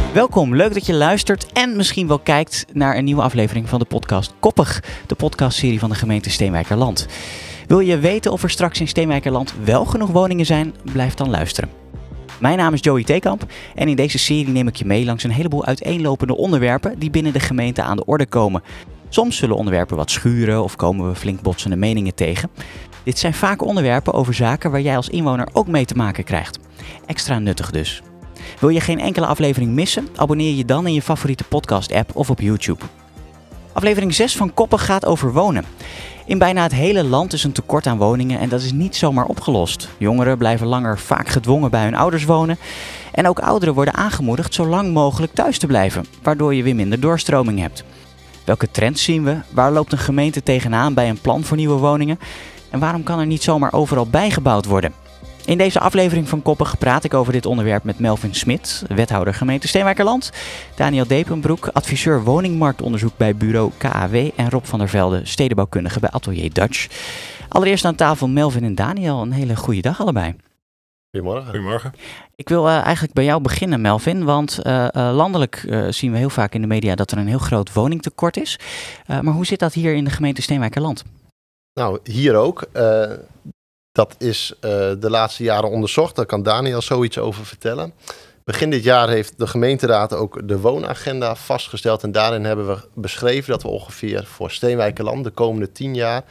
Welkom, leuk dat je luistert en misschien wel kijkt naar een nieuwe aflevering van de podcast Koppig, de podcastserie van de gemeente Steenwijkerland. Wil je weten of er straks in Steenwijkerland wel genoeg woningen zijn? Blijf dan luisteren. Mijn naam is Joey Theekamp en in deze serie neem ik je mee langs een heleboel uiteenlopende onderwerpen die binnen de gemeente aan de orde komen. Soms zullen onderwerpen wat schuren of komen we flink botsende meningen tegen. Dit zijn vaak onderwerpen over zaken waar jij als inwoner ook mee te maken krijgt. Extra nuttig dus. Wil je geen enkele aflevering missen? Abonneer je dan in je favoriete podcast-app of op YouTube. Aflevering 6 van Koppig gaat over wonen. In bijna het hele land is een tekort aan woningen en dat is niet zomaar opgelost. Jongeren blijven langer vaak gedwongen bij hun ouders wonen. En ook ouderen worden aangemoedigd zo lang mogelijk thuis te blijven, waardoor je weer minder doorstroming hebt. Welke trends zien we? Waar loopt een gemeente tegenaan bij een plan voor nieuwe woningen? En waarom kan er niet zomaar overal bijgebouwd worden? In deze aflevering van Koppig praat ik over dit onderwerp met Melvin Smit, wethouder gemeente Steenwijkerland, Daniel Depenbroek, adviseur woningmarktonderzoek bij bureau KAW en Rob van der Velde, stedenbouwkundige bij Atelier Dutch. Allereerst aan tafel Melvin en Daniel, een hele goede dag allebei. Goedemorgen. Goedemorgen. Ik wil eigenlijk bij jou beginnen, Melvin, want landelijk zien we heel vaak in de media dat er een heel groot woningtekort is. Maar hoe zit dat hier in de gemeente Steenwijkerland? Nou, hier ook. Dat is de laatste jaren onderzocht. Daar kan Daniel zoiets over vertellen. Begin dit jaar heeft de gemeenteraad ook de woonagenda vastgesteld. En daarin hebben we beschreven dat we ongeveer voor Steenwijkerland de komende 10 jaar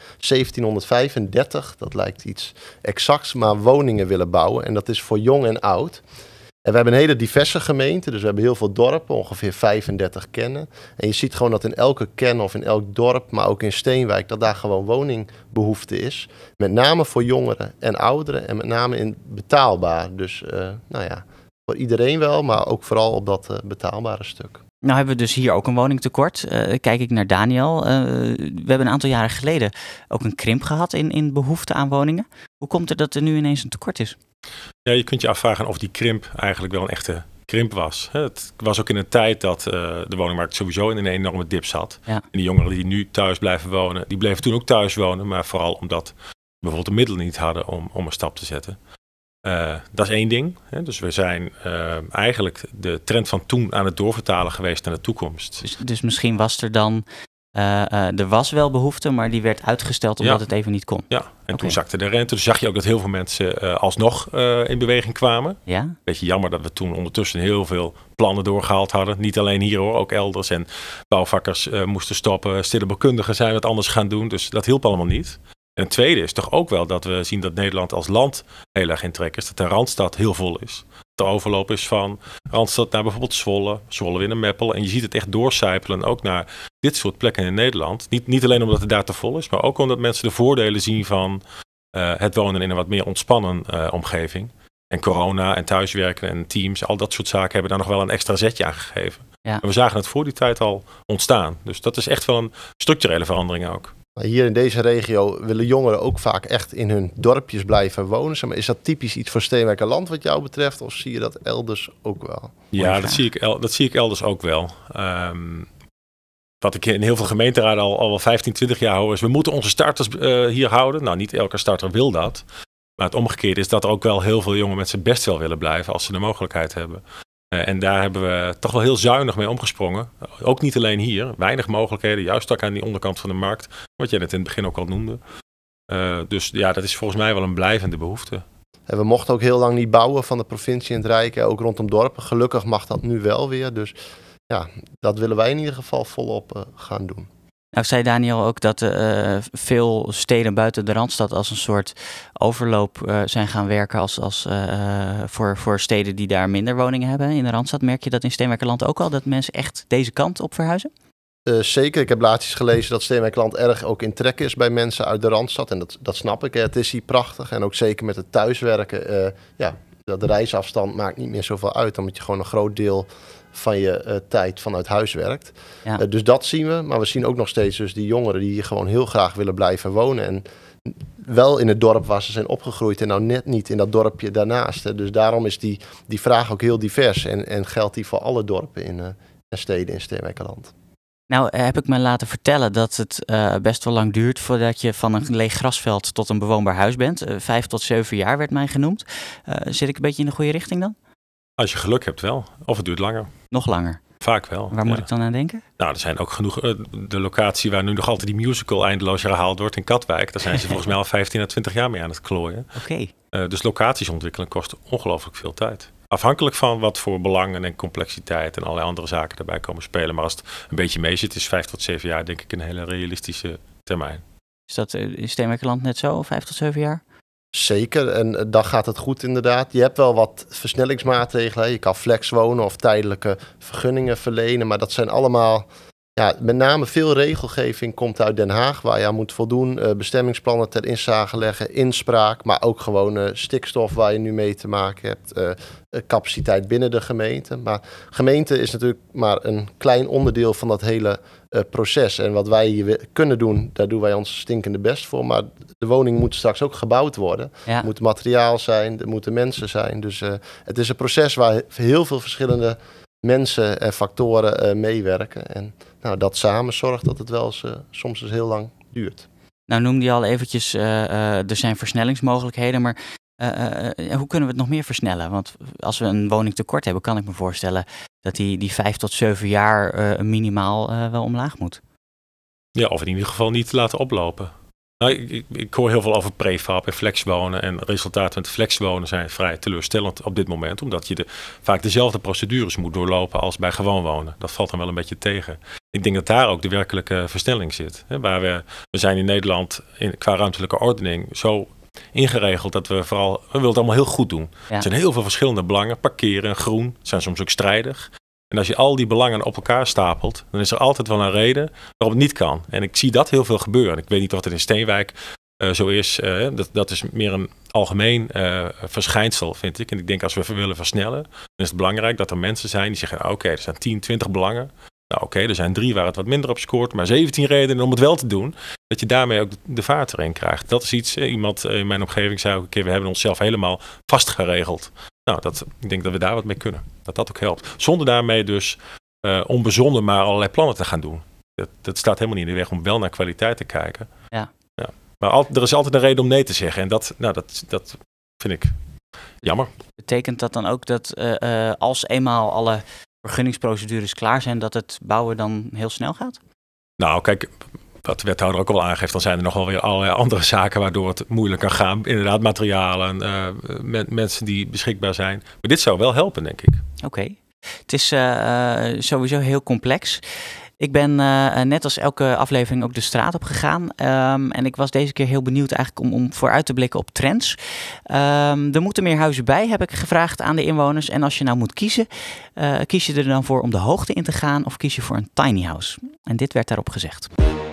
1735, dat lijkt iets exacts, maar woningen willen bouwen. En dat is voor jong en oud. En we hebben een hele diverse gemeente, dus we hebben heel veel dorpen, ongeveer 35 kernen. En je ziet gewoon dat in elke kern of in elk dorp, maar ook in Steenwijk, dat daar gewoon woningbehoefte is. Met name voor jongeren en ouderen en met name in betaalbaar. Dus voor iedereen wel, maar ook vooral op dat betaalbare stuk. Nou hebben we dus hier ook een woningtekort. Kijk ik naar Daniel. We hebben een aantal jaren geleden ook een krimp gehad in behoefte aan woningen. Hoe komt het dat er nu ineens een tekort is? Ja, je kunt je afvragen of die krimp eigenlijk wel een echte krimp was. Het was ook in een tijd dat de woningmarkt sowieso in een enorme dip zat. Ja. En die jongeren die nu thuis blijven wonen, die bleven toen ook thuis wonen. Maar vooral omdat we bijvoorbeeld de middelen niet hadden om een stap te zetten. Dat is één ding. Dus we zijn eigenlijk de trend van toen aan het doorvertalen geweest naar de toekomst. Dus misschien was er dan... er was wel behoefte, maar die werd uitgesteld omdat het even niet kon. Ja, en toen zakte de rente. Dus zag je ook dat heel veel mensen alsnog in beweging kwamen. Ja? Beetje jammer dat we toen ondertussen heel veel plannen doorgehaald hadden. Niet alleen hier hoor, ook elders. En bouwvakkers moesten stoppen. Stedenbouwkundigen zijn wat anders gaan doen. Dus dat hielp allemaal niet. En het tweede is toch ook wel dat we zien dat Nederland als land heel erg in trek is. Dat de Randstad heel vol is. De overloop is van Randstad naar bijvoorbeeld Zwolle weer naar Meppel. En je ziet het echt doorcijpelen ook naar dit soort plekken in Nederland. Niet alleen omdat het daar te vol is, maar ook omdat mensen de voordelen zien van het wonen in een wat meer ontspannen omgeving. En corona en thuiswerken en teams, al dat soort zaken hebben daar nog wel een extra zetje aan gegeven. Ja. En we zagen het voor die tijd al ontstaan. Dus dat is echt wel een structurele verandering ook. Hier in deze regio willen jongeren ook vaak echt in hun dorpjes blijven wonen. Maar is dat typisch iets voor Steenwijkerland wat jou betreft? Of zie je dat elders ook wel? Ja, dat zie ik elders ook wel. Wat ik in heel veel gemeenteraden al wel 15, 20 jaar hoor is... we moeten onze starters hier houden. Nou, niet elke starter wil dat. Maar het omgekeerde is dat er ook wel heel veel jongen met zijn best wel willen blijven... als ze de mogelijkheid hebben. En daar hebben we toch wel heel zuinig mee omgesprongen. Ook niet alleen hier. Weinig mogelijkheden, juist ook aan die onderkant van de markt. Wat jij net in het begin ook al noemde. Dus ja, dat is volgens mij wel een blijvende behoefte. En we mochten ook heel lang niet bouwen van de provincie en het Rijk. Ook rondom dorpen. Gelukkig mag dat nu wel weer. Dus ja, dat willen wij in ieder geval volop gaan doen. Nou zei Daniel ook dat veel steden buiten de Randstad als een soort overloop zijn gaan werken voor steden die daar minder woningen hebben in de Randstad. Merk je dat in Steenwijkerland ook al, dat mensen echt deze kant op verhuizen? Zeker, ik heb laatst eens gelezen dat Steenwijkerland erg ook in trek is bij mensen uit de Randstad. En dat snap ik, het is hier prachtig. En ook zeker met het thuiswerken, de reisafstand maakt niet meer zoveel uit. Omdat je gewoon een groot deel van je tijd vanuit huis werkt. Ja. Dus dat zien we. Maar we zien ook nog steeds dus die jongeren die hier gewoon heel graag willen blijven wonen. En wel in het dorp waar ze zijn opgegroeid en nou net niet in dat dorpje daarnaast. Hè. Dus daarom is die vraag ook heel divers. En geldt die voor alle dorpen en steden in Steenwijkerland. Nou heb ik me laten vertellen dat het best wel lang duurt voordat je van een leeg grasveld tot een bewoonbaar huis bent. 5 tot 7 jaar werd mij genoemd. Zit ik een beetje in de goede richting dan? Als je geluk hebt wel. Of het duurt langer. Nog langer. Vaak wel. Waar moet ik dan aan denken? Nou, er zijn ook genoeg. De locatie waar nu nog altijd die musical eindeloos herhaald wordt in Katwijk. Daar zijn ze volgens mij al 15 à 20 jaar mee aan het klooien. Oké. Dus locaties ontwikkelen kost ongelooflijk veel tijd. Afhankelijk van wat voor belangen en complexiteit en allerlei andere zaken erbij komen spelen. Maar als het een beetje mee zit, is 5 tot 7 jaar denk ik een hele realistische termijn. Is dat in Steenwijkerland net zo, 5 tot 7 jaar? Zeker, en dan gaat het goed inderdaad. Je hebt wel wat versnellingsmaatregelen. Je kan flex wonen of tijdelijke vergunningen verlenen. Maar dat zijn allemaal, met name veel regelgeving komt uit Den Haag. Waar je aan moet voldoen. Bestemmingsplannen ter inzage leggen, inspraak. Maar ook gewoon stikstof waar je nu mee te maken hebt. Capaciteit binnen de gemeente. Maar gemeente is natuurlijk maar een klein onderdeel van dat hele proces. En wat wij hier kunnen doen, daar doen wij ons stinkende best voor. Maar de woning moet straks ook gebouwd worden. Ja. Er moet materiaal zijn, er moeten mensen zijn. Dus het is een proces waar heel veel verschillende mensen en factoren meewerken. En dat samen zorgt dat het wel eens, soms heel lang duurt. Nou noemde je al eventjes, er zijn versnellingsmogelijkheden, maar hoe kunnen we het nog meer versnellen? Want als we een woningtekort hebben, kan ik me voorstellen dat die 5 tot 7 jaar minimaal wel omlaag moet. Ja, of in ieder geval niet laten oplopen. Nou, ik hoor heel veel over prefab en flexwonen. En resultaten met flexwonen zijn vrij teleurstellend op dit moment. Omdat je vaak dezelfde procedures moet doorlopen als bij gewoon wonen. Dat valt dan wel een beetje tegen. Ik denk dat daar ook de werkelijke versnelling zit. Waar we zijn in Nederland qua ruimtelijke ordening zo ingeregeld dat we willen het allemaal heel goed doen. Ja. Er zijn heel veel verschillende belangen. Parkeren, groen, zijn soms ook strijdig. En als je al die belangen op elkaar stapelt, dan is er altijd wel een reden waarom het niet kan. En ik zie dat heel veel gebeuren. Ik weet niet of het in Steenwijk zo is. Dat is meer een algemeen verschijnsel, vind ik. En ik denk als we willen versnellen, dan is het belangrijk dat er mensen zijn die zeggen, oké, er zijn 10, 20 belangen. Nou oké, er zijn 3 waar het wat minder op scoort, maar 17 redenen om het wel te doen. Dat je daarmee ook de vaart erin krijgt. Dat is iets, iemand in mijn omgeving zei ook een keer, we hebben onszelf helemaal vastgeregeld. Nou, ik denk dat we daar wat mee kunnen. Dat ook helpt. Zonder daarmee dus onbezonnen maar allerlei plannen te gaan doen. Dat staat helemaal niet in de weg om wel naar kwaliteit te kijken. Ja. Maar er is altijd een reden om nee te zeggen. En dat vind ik jammer. Betekent dat dan ook dat als eenmaal alle vergunningsprocedures klaar zijn, dat het bouwen dan heel snel gaat? Nou, kijk, wat de wethouder ook al aangeeft, dan zijn er nog wel weer allerlei andere zaken waardoor het moeilijk kan gaan. Inderdaad, materialen, mensen die beschikbaar zijn. Maar dit zou wel helpen, denk ik. Oké. Het is sowieso heel complex. Ik ben net als elke aflevering ook de straat op gegaan. En ik was deze keer heel benieuwd eigenlijk om vooruit te blikken op trends. Er moeten meer huizen bij, heb ik gevraagd aan de inwoners. En als je nou moet kiezen, kies je er dan voor om de hoogte in te gaan of kies je voor een tiny house? En dit werd daarop gezegd.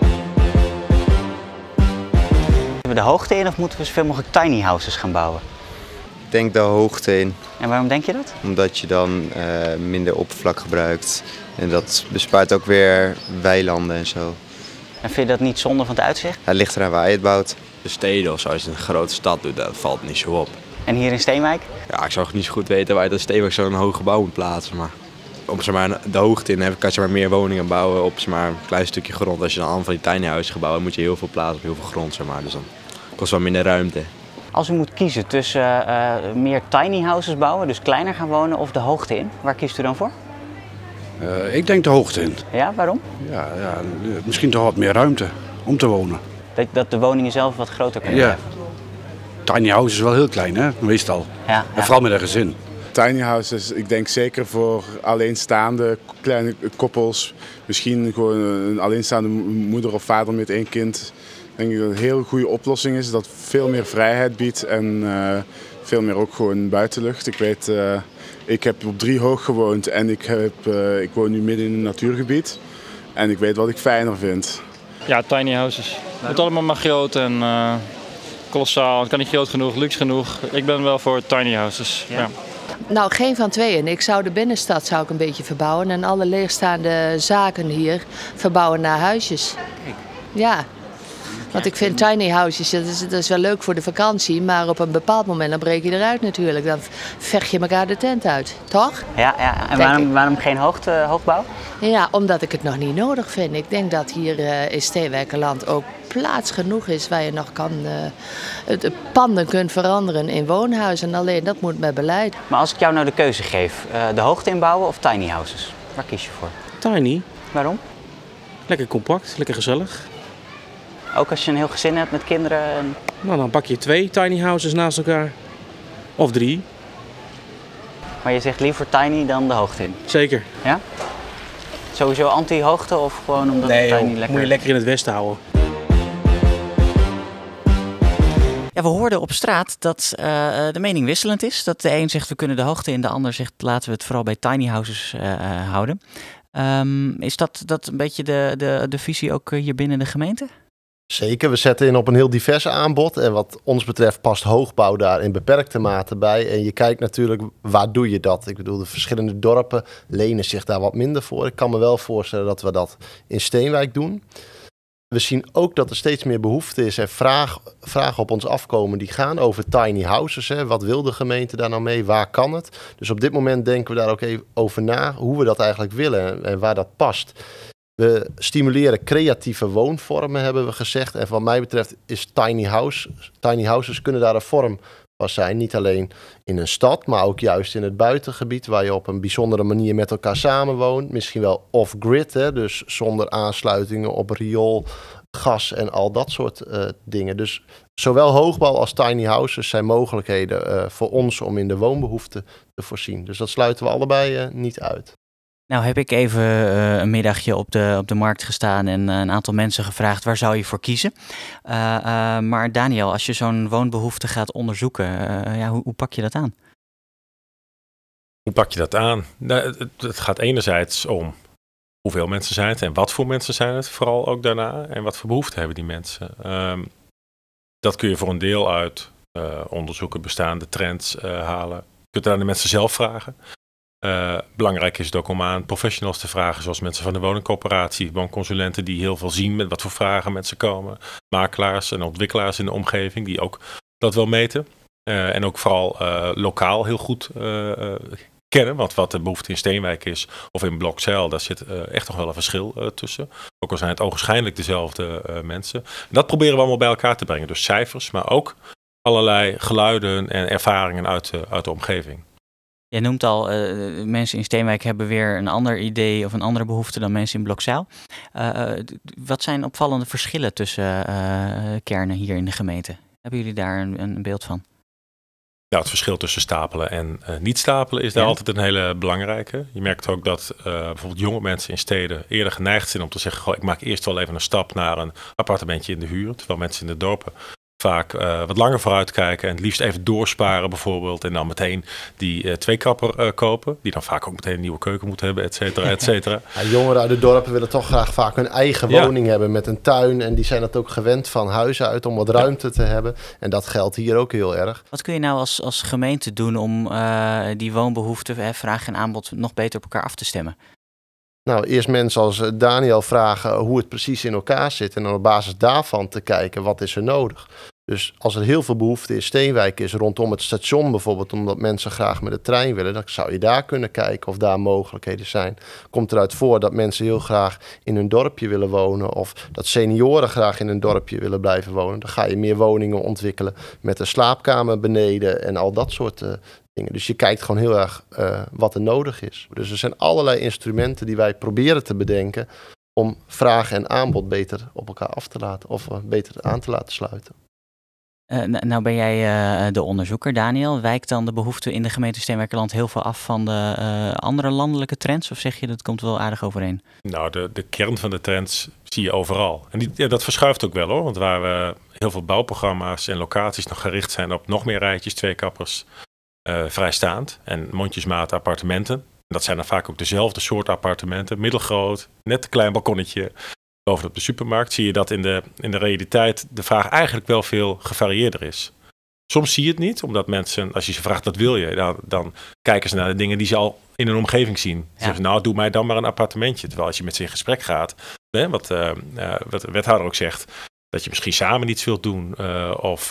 Moeten we de hoogte in of moeten we zoveel mogelijk tiny houses gaan bouwen? Ik denk de hoogte in. En waarom denk je dat? Omdat je dan minder oppervlak gebruikt. En dat bespaart ook weer weilanden en zo. En vind je dat niet zonde van het uitzicht? Het ligt eraan waar je het bouwt. De steden of zo, als je een grote stad doet, dat valt niet zo op. En hier in Steenwijk? Ja, ik zou niet zo goed weten waar je dat Steenwijk zo'n hoog gebouw moet plaatsen. Maar om de hoogte in kan je meer woningen bouwen op een klein stukje grond. Als je dan allemaal van die tiny huizen gebouwen, moet je heel veel plaatsen op heel veel grond. Dus dan kost wel minder ruimte. Als u moet kiezen tussen meer tiny houses bouwen, dus kleiner gaan wonen, of de hoogte in, waar kiest u dan voor? Ik denk de hoogte in. Ja, waarom? Ja, misschien toch wat meer ruimte om te wonen. Dat de woningen zelf wat groter kunnen blijven? Tiny house is wel heel klein, hè? Meestal. Ja. En vooral met een gezin. Tiny houses, ik denk zeker voor alleenstaande kleine koppels. Misschien gewoon een alleenstaande moeder of vader met 1 kind. Ik denk dat het een heel goede oplossing is. Dat veel meer vrijheid biedt en veel meer ook gewoon buitenlucht. Ik weet, ik heb op Driehoog gewoond en ik woon nu midden in een natuurgebied. En ik weet wat ik fijner vind. Ja, tiny houses. Het moet allemaal maar groot en kolossaal. Het kan niet groot genoeg, luxe genoeg. Ik ben wel voor tiny houses. Ja. Nou, geen van tweeën. Ik zou de binnenstad een beetje verbouwen en alle leegstaande zaken hier verbouwen naar huisjes. Kijk. Ja. Want ik vind tiny houses, dat is wel leuk voor de vakantie, maar op een bepaald moment dan breek je eruit natuurlijk. Dan vecht je elkaar de tent uit, toch? Ja. En waarom geen hoogbouw? Ja, omdat ik het nog niet nodig vind. Ik denk dat hier in Steenwijkerland ook plaats genoeg is waar je nog de panden kunt veranderen in woonhuizen. Alleen dat moet met beleid. Maar als ik jou nou de keuze geef, de hoogte inbouwen of tiny houses? Waar kies je voor? Tiny. Waarom? Lekker compact, lekker gezellig. Ook als je een heel gezin hebt met kinderen? Nou, dan pak je 2 tiny houses naast elkaar. Of 3. Maar je zegt liever tiny dan de hoogte in? Zeker. Ja? Sowieso anti-hoogte of gewoon omdat nee, tiny lekker... moet je lekker in het westen houden. Ja, we hoorden op straat dat de mening wisselend is. Dat de een zegt we kunnen de hoogte in, de ander zegt laten we het vooral bij tiny houses houden. Is dat een beetje de visie ook hier binnen de gemeente? Zeker, we zetten in op een heel divers aanbod. En wat ons betreft past hoogbouw daar in beperkte mate bij. En je kijkt natuurlijk, waar doe je dat? Ik bedoel, de verschillende dorpen lenen zich daar wat minder voor. Ik kan me wel voorstellen dat we dat in Steenwijk doen. We zien ook dat er steeds meer behoefte is en vragen op ons afkomen die gaan over tiny houses. Hè. Wat wil de gemeente daar nou mee? Waar kan het? Dus op dit moment denken we daar ook even over na hoe we dat eigenlijk willen en waar dat past. We stimuleren creatieve woonvormen, hebben we gezegd. En wat mij betreft is tiny houses kunnen daar een vorm van zijn. Niet alleen in een stad, maar ook juist in het buitengebied, waar je op een bijzondere manier met elkaar samenwoont. Misschien wel off-grid, hè, dus zonder aansluitingen op riool, gas en al dat soort dingen. Dus zowel hoogbouw als tiny houses zijn mogelijkheden voor ons om in de woonbehoeften te voorzien. Dus dat sluiten we allebei niet uit. Nou heb ik even een middagje op de markt gestaan en een aantal mensen gevraagd waar zou je voor kiezen. Maar Daniel, als je zo'n woonbehoefte gaat onderzoeken, hoe pak je dat aan? Hoe pak je dat aan? Nou, het gaat enerzijds om hoeveel mensen zijn het en wat voor mensen zijn het, vooral ook daarna. En wat voor behoeften hebben die mensen. Dat kun je voor een deel uit onderzoeken, bestaande trends halen. Je kunt het aan de mensen zelf vragen. Belangrijk is het ook om aan professionals te vragen, zoals mensen van de woningcorporatie, woonconsulenten die heel veel zien met wat voor vragen mensen komen, makelaars en ontwikkelaars in de omgeving die ook dat wel meten. En ook vooral lokaal heel goed kennen, want wat de behoefte in Steenwijk is of in Blokzijl, daar zit echt nog wel een verschil tussen. Ook al zijn het ogenschijnlijk dezelfde mensen. En dat proberen we allemaal bij elkaar te brengen, dus cijfers, maar ook allerlei geluiden en ervaringen uit de omgeving. Je noemt al, mensen in Steenwijk hebben weer een ander idee of een andere behoefte dan mensen in Blokzijl. Wat zijn opvallende verschillen tussen kernen hier in de gemeente? Hebben jullie daar een beeld van? Nou, het verschil tussen stapelen en niet stapelen is daar altijd een hele belangrijke. Je merkt ook dat bijvoorbeeld jonge mensen in steden eerder geneigd zijn om te zeggen, ik maak eerst wel even een stap naar een appartementje in de huur. Terwijl mensen in de dorpen vaak wat langer vooruit kijken en het liefst even doorsparen bijvoorbeeld. En dan meteen die tweekapper kopen. Die dan vaak ook meteen een nieuwe keuken moet hebben, et cetera, et cetera. Ja, jongeren uit de dorpen willen toch graag vaak hun eigen woning hebben met een tuin. En die zijn dat ook gewend van huis uit om wat ruimte te hebben. En dat geldt hier ook heel erg. Wat kun je nou als gemeente doen om die woonbehoeften, vraag en aanbod nog beter op elkaar af te stemmen? Nou, eerst mensen als Daniel vragen hoe het precies in elkaar zit. En dan op basis daarvan te kijken, wat is er nodig? Dus als er heel veel behoefte in Steenwijk is rondom het station bijvoorbeeld, omdat mensen graag met de trein willen, dan zou je daar kunnen kijken of daar mogelijkheden zijn. Komt eruit voor dat mensen heel graag in hun dorpje willen wonen of dat senioren graag in een dorpje willen blijven wonen. Dan ga je meer woningen ontwikkelen met een slaapkamer beneden en al dat soort dingen. Dus je kijkt gewoon heel erg wat er nodig is. Dus er zijn allerlei instrumenten die wij proberen te bedenken om vraag en aanbod beter op elkaar af te laten of beter aan te laten sluiten. Nou ben jij de onderzoeker, Daniel. Wijkt dan de behoefte in de gemeente Steenwijkerland heel veel af van de andere landelijke trends? Of zeg je dat komt wel aardig overeen? Nou, de kern van de trends zie je overal. En dat verschuift ook wel hoor. Want waar we heel veel bouwprogramma's en locaties nog gericht zijn op nog meer rijtjes, tweekappers, vrijstaand en mondjesmaat appartementen. Dat zijn dan vaak ook dezelfde soort appartementen. Middelgroot, net een klein balkonnetje. Bovenop de supermarkt zie je dat in de realiteit de vraag eigenlijk wel veel gevarieerder is. Soms zie je het niet, omdat mensen, als je ze vraagt wat wil je, dan kijken ze naar de dingen die ze al in hun omgeving zien. Ze zeggen, nou doe mij dan maar een appartementje. Terwijl als je met ze in gesprek gaat, wat de wethouder ook zegt, dat je misschien samen iets wilt doen. Of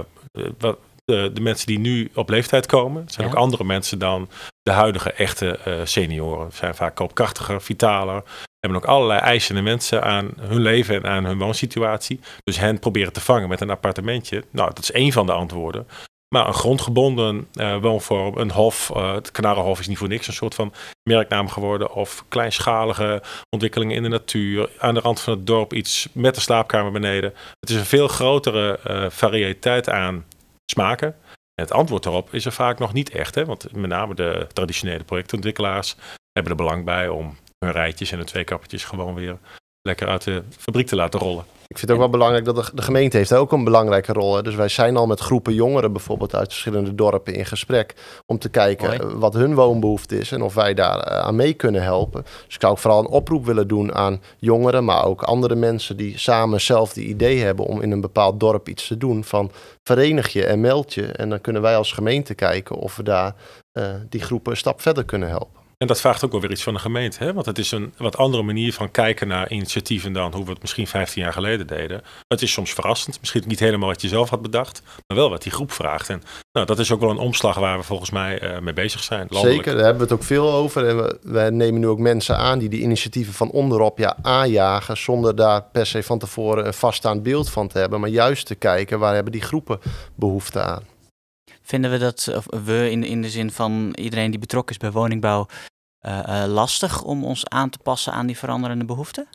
de mensen die nu op leeftijd komen, zijn ook andere mensen dan de huidige echte senioren. Ze zijn vaak koopkrachtiger, vitaler. Hebben ook allerlei eisende mensen aan hun leven en aan hun woonsituatie. Dus hen proberen te vangen met een appartementje. Nou, dat is één van de antwoorden. Maar een grondgebonden woonvorm, een hof, het Kanarenhof is niet voor niks een soort van merknaam geworden. Of kleinschalige ontwikkelingen in de natuur. Aan de rand van het dorp iets met de slaapkamer beneden. Het is een veel grotere variëteit aan smaken. En het antwoord daarop is er vaak nog niet echt. Hè? Want met name de traditionele projectontwikkelaars hebben er belang bij om hun rijtjes en hun tweekappertjes gewoon weer lekker uit de fabriek te laten rollen. Ik vind het ook wel belangrijk dat de gemeente heeft ook een belangrijke rol. Hè? Dus wij zijn al met groepen jongeren bijvoorbeeld uit verschillende dorpen in gesprek om te kijken wat hun woonbehoefte is en of wij daar aan mee kunnen helpen. Dus ik zou ook vooral een oproep willen doen aan jongeren, maar ook andere mensen die samen zelf die idee hebben om in een bepaald dorp iets te doen. Van verenig je en meld je en dan kunnen wij als gemeente kijken of we daar die groepen een stap verder kunnen helpen. En dat vraagt ook wel weer iets van de gemeente. Hè? Want het is een wat andere manier van kijken naar initiatieven dan hoe we het misschien 15 jaar geleden deden. Het is soms verrassend. Misschien niet helemaal wat je zelf had bedacht. Maar wel wat die groep vraagt. En nou, dat is ook wel een omslag waar we volgens mij mee bezig zijn. Landelijk. Zeker, daar hebben we het ook veel over. En we nemen nu ook mensen aan die initiatieven van onderop aanjagen. Zonder daar per se van tevoren een vaststaand beeld van te hebben. Maar juist te kijken waar hebben die groepen behoefte aan. Vinden we dat, of we in de zin van iedereen die betrokken is bij woningbouw, lastig om ons aan te passen aan die veranderende behoeften?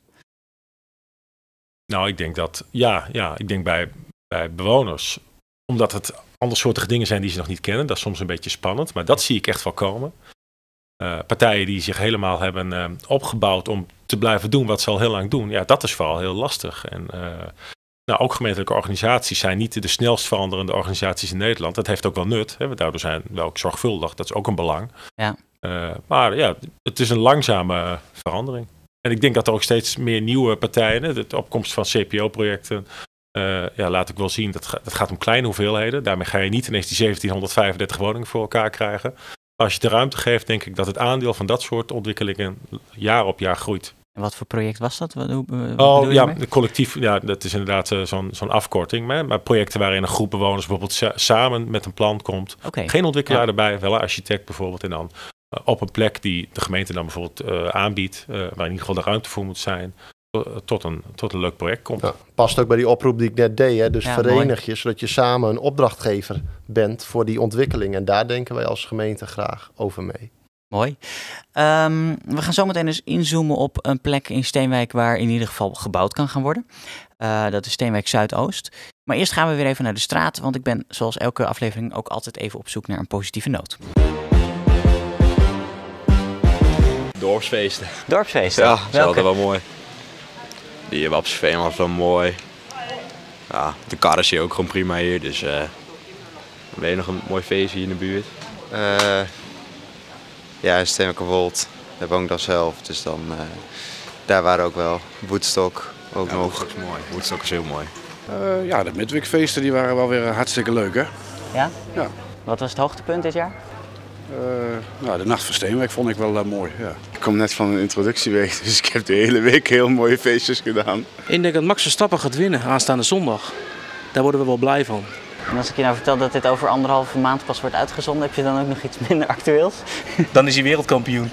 Nou, ik denk dat, ik denk bij bewoners, omdat het andersoortige dingen zijn die ze nog niet kennen, dat is soms een beetje spannend, maar dat zie ik echt wel komen. Partijen die zich helemaal hebben opgebouwd om te blijven doen wat ze al heel lang doen, ja, dat is vooral heel lastig. En ook gemeentelijke organisaties zijn niet de snelst veranderende organisaties in Nederland. Dat heeft ook wel nut. Hè? Daardoor zijn we ook zorgvuldig. Dat is ook een belang. Ja. Maar ja, het is een langzame verandering. En ik denk dat er ook steeds meer nieuwe partijen, de opkomst van CPO-projecten, laat ik wel zien, dat gaat om kleine hoeveelheden. Daarmee ga je niet ineens die 1735 woningen voor elkaar krijgen. Maar als je de ruimte geeft, denk ik dat het aandeel van dat soort ontwikkelingen jaar op jaar groeit. En wat voor project was dat? De collectief, dat is inderdaad zo'n afkorting. Maar projecten waarin een groep bewoners bijvoorbeeld samen met een plan komt. Okay. Geen ontwikkelaar erbij, wel een architect bijvoorbeeld. En dan op een plek die de gemeente dan bijvoorbeeld aanbiedt, waar in ieder geval de ruimte voor moet zijn, tot een leuk project komt. Ja, past ook bij die oproep die ik net deed. Hè? Dus verenig je, zodat je samen een opdrachtgever bent voor die ontwikkeling. En daar denken wij als gemeente graag over mee. Mooi. We gaan zo meteen eens inzoomen op een plek in Steenwijk waar in ieder geval gebouwd kan gaan worden. Dat is Steenwijk Zuidoost. Maar eerst gaan we weer even naar de straat, want ik ben zoals elke aflevering ook altijd even op zoek naar een positieve noot. Dorpsfeesten. Dorpsfeesten? Ja, dat is altijd wel mooi. Die Wapsveen was wel mooi. Ja, de karren zie je ook gewoon prima hier, dus ben je nog een mooi feestje hier in de buurt? Ja, Steenwijkerwold, daar woon ik dan zelf, dus dan daar waren ook wel. Woodstock ook nog. Woodstock is mooi. Woodstock is heel mooi. De Midweekfeesten die waren wel weer hartstikke leuk, hè? Ja? Ja. Wat was het hoogtepunt dit jaar? De Nacht van Steenwijk vond ik wel mooi, ja. Ik kom net van een introductieweek, dus ik heb de hele week heel mooie feestjes gedaan. Ik denk dat Max Verstappen gaat winnen aanstaande zondag. Daar worden we wel blij van. En als ik je nou vertel dat dit over 1,5 maand pas wordt uitgezonden, heb je dan ook nog iets minder actueels? Dan is hij wereldkampioen.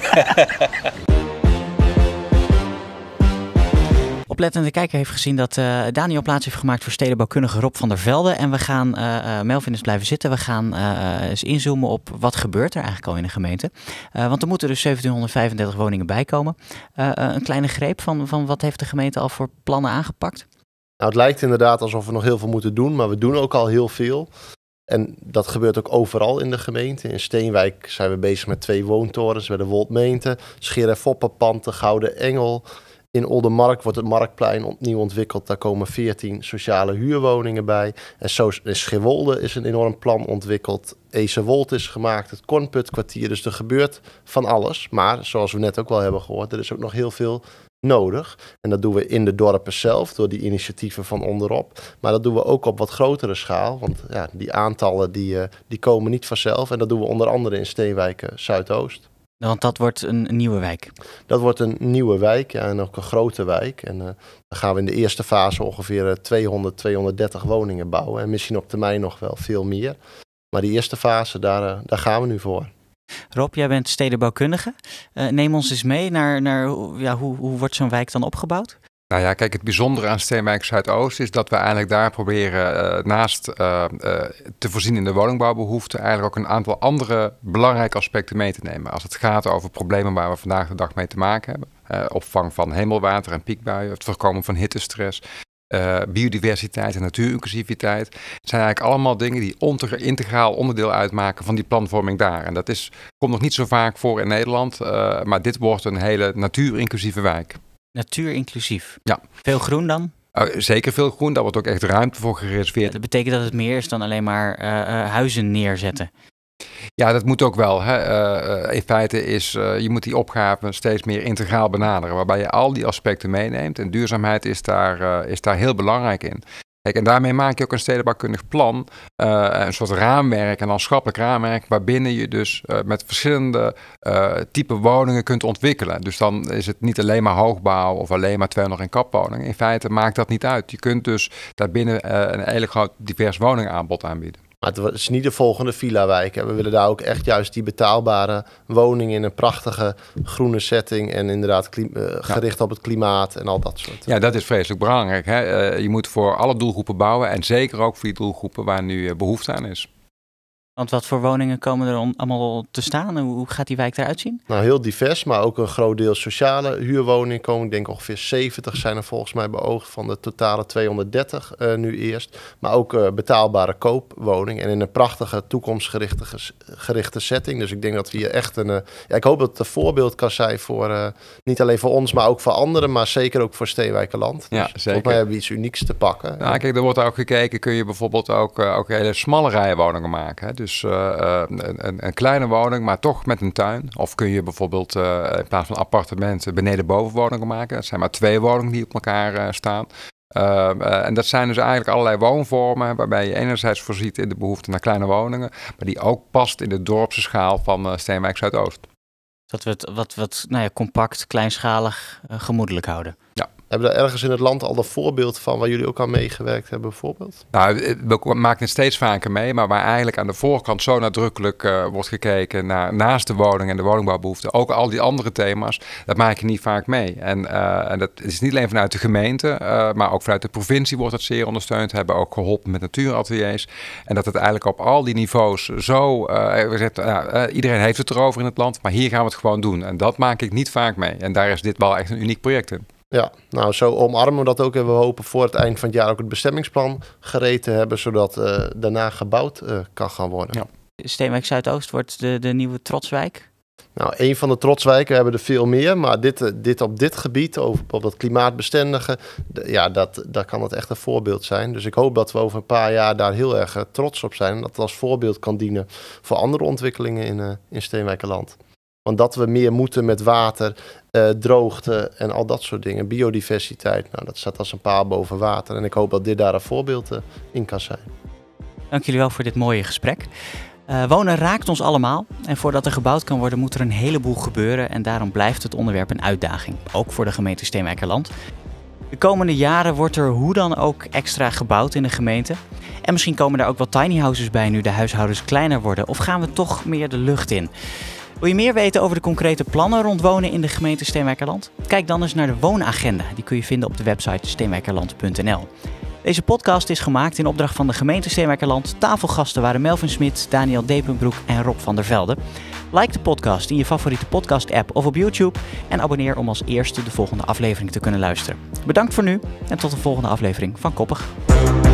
Oplettende kijker heeft gezien dat Daniel plaats heeft gemaakt voor stedenbouwkundige Rob van der Velde. En we gaan, Melvin is blijven zitten, we gaan eens inzoomen op wat gebeurt er eigenlijk al in de gemeente. Want er moeten dus 1735 woningen bij komen. Een kleine greep van wat heeft de gemeente al voor plannen aangepakt? Nou, het lijkt inderdaad alsof we nog heel veel moeten doen, maar we doen ook al heel veel. En dat gebeurt ook overal in de gemeente. In Steenwijk zijn we bezig met 2 woontorens bij de Woldmeente, Scheer en Foppenpand, de Gouden Engel. In Oldermark wordt het Marktplein opnieuw ontwikkeld. Daar komen 14 sociale huurwoningen bij. En zo in Schierwolde is een enorm plan ontwikkeld. Ezewold is gemaakt, het Kornputkwartier. Dus er gebeurt van alles. Maar zoals we net ook wel hebben gehoord, er is ook nog heel veel nodig. En dat doen we in de dorpen zelf, door die initiatieven van onderop. Maar dat doen we ook op wat grotere schaal. Want die aantallen die komen niet vanzelf. En dat doen we onder andere in Steenwijk Zuidoost. Want dat wordt een nieuwe wijk. Dat wordt een nieuwe wijk, ja, en ook een grote wijk. En dan gaan we in de eerste fase ongeveer 230 woningen bouwen. En misschien op termijn nog wel veel meer. Maar die eerste fase, daar gaan we nu voor. Rob, jij bent stedenbouwkundige. Neem ons eens mee naar hoe wordt zo'n wijk dan opgebouwd? Nou ja, kijk, het bijzondere aan Steenwijk Zuidoost is dat we eigenlijk daar proberen naast te voorzien in de woningbouwbehoeften eigenlijk ook een aantal andere belangrijke aspecten mee te nemen. Als het gaat over problemen waar we vandaag de dag mee te maken hebben. Opvang van hemelwater en piekbuien, het voorkomen van hittestress, biodiversiteit en natuurinclusiviteit. Het zijn eigenlijk allemaal dingen die integraal onderdeel uitmaken van die planvorming daar. En dat komt nog niet zo vaak voor in Nederland, maar dit wordt een hele natuurinclusieve wijk. Natuurinclusief. Ja. Veel groen dan? Zeker veel groen, daar wordt ook echt ruimte voor gereserveerd. Dat betekent dat het meer is dan alleen maar huizen neerzetten. Ja, dat moet ook wel. Hè. In feite je moet die opgave steeds meer integraal benaderen, waarbij je al die aspecten meeneemt. En duurzaamheid is daar heel belangrijk in. Kijk, en daarmee maak je ook een stedenbouwkundig plan, een soort raamwerk, een landschappelijk raamwerk, waarbinnen je dus met verschillende type woningen kunt ontwikkelen. Dus dan is het niet alleen maar hoogbouw of alleen maar 201 kapwoningen. In feite maakt dat niet uit. Je kunt dus daarbinnen een hele groot divers woningaanbod aanbieden. Maar het is niet de volgende villa-wijk. We willen daar ook echt juist die betaalbare woningen in een prachtige groene setting en inderdaad gericht op het klimaat en al dat soort. Ja, dat is vreselijk belangrijk. Hè? Je moet voor alle doelgroepen bouwen en zeker ook voor die doelgroepen waar nu behoefte aan is. Want wat voor woningen komen er allemaal te staan? Hoe gaat die wijk eruit zien? Nou, heel divers, maar ook een groot deel sociale huurwoningen komen. Ik denk ongeveer 70 zijn er volgens mij beoogd van de totale 230 nu eerst. Maar ook betaalbare koopwoningen en in een prachtige toekomstgerichte setting. Dus ik denk dat we hier echt ik hoop dat het een voorbeeld kan zijn voor niet alleen voor ons, maar ook voor anderen. Maar zeker ook voor Steenwijkerland. Ja, dus zeker. Volgens mij hebben we iets unieks te pakken. Nou, kijk, er wordt ook gekeken, kun je bijvoorbeeld ook hele smalle rijen woningen maken. Hè? Dus een kleine woning, maar toch met een tuin. Of kun je bijvoorbeeld in plaats van appartementen beneden-bovenwoningen maken. Dat zijn maar 2 woningen die op elkaar staan. En dat zijn dus eigenlijk allerlei woonvormen waarbij je enerzijds voorziet in de behoefte naar kleine woningen, maar die ook past in de dorpse schaal van Steenwijk Zuidoost. Dat we het wat compact, kleinschalig, gemoedelijk houden. Ja. Hebben we daar ergens in het land al een voorbeeld van waar jullie ook aan meegewerkt hebben bijvoorbeeld? Nou, we maken het steeds vaker mee, maar waar eigenlijk aan de voorkant zo nadrukkelijk wordt gekeken naar naast de woning en de woningbouwbehoeften, ook al die andere thema's, dat maak je niet vaak mee. En dat is niet alleen vanuit de gemeente, maar ook vanuit de provincie wordt het zeer ondersteund. We hebben ook geholpen met natuurateliers. En dat het eigenlijk op al die niveaus zo, iedereen heeft het erover in het land, maar hier gaan we het gewoon doen. En dat maak ik niet vaak mee. En daar is dit wel echt een uniek project in. Ja, nou zo omarmen we dat ook en we hopen voor het eind van het jaar ook het bestemmingsplan gereed te hebben, zodat daarna gebouwd kan gaan worden. Ja. Steenwijk Zuidoost wordt de nieuwe trotswijk? Nou, een van de trotswijken hebben er veel meer, maar dit op dit gebied, op dat klimaatbestendige, daar kan het echt een voorbeeld zijn. Dus ik hoop dat we over een paar jaar daar heel erg trots op zijn en dat het als voorbeeld kan dienen voor andere ontwikkelingen in Steenwijkerland. Want dat we meer moeten met water, droogte en al dat soort dingen. Biodiversiteit, nou, dat staat als een paal boven water. En ik hoop dat dit daar een voorbeeld in kan zijn. Dank jullie wel voor dit mooie gesprek. Wonen raakt ons allemaal. En voordat er gebouwd kan worden, moet er een heleboel gebeuren. En daarom blijft het onderwerp een uitdaging. Ook voor de gemeente Steenwijkerland. De komende jaren wordt er hoe dan ook extra gebouwd in de gemeente. En misschien komen daar ook wat tiny houses bij nu de huishoudens kleiner worden. Of gaan we toch meer de lucht in? Wil je meer weten over de concrete plannen rond wonen in de gemeente Steenwijkerland? Kijk dan eens naar de woonagenda. Die kun je vinden op de website steenwijkerland.nl. Deze podcast is gemaakt in opdracht van de gemeente Steenwijkerland. Tafelgasten waren Melvin Smit, Daniel Depenbroek en Rob van der Velde. Like de podcast in je favoriete podcast-app of op YouTube. En abonneer om als eerste de volgende aflevering te kunnen luisteren. Bedankt voor nu en tot de volgende aflevering van Koppig.